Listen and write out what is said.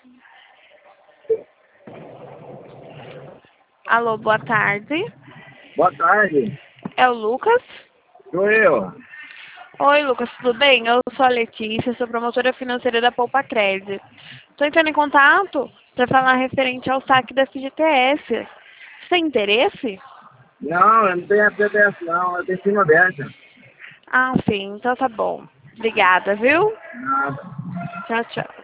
Alô, boa tarde. Boa tarde, É o Lucas? sou eu. Oi, Lucas, tudo bem? Eu sou a Letícia, sou promotora financeira da Poupa Crédito. Estou entrando em contato para falar referente ao saque da FGTS. Você tem interesse? Não, eu não tenho FGTS não, eu tenho firma aberta. Ah, sim, então tá bom. Obrigada, viu? Nada. Tchau, tchau.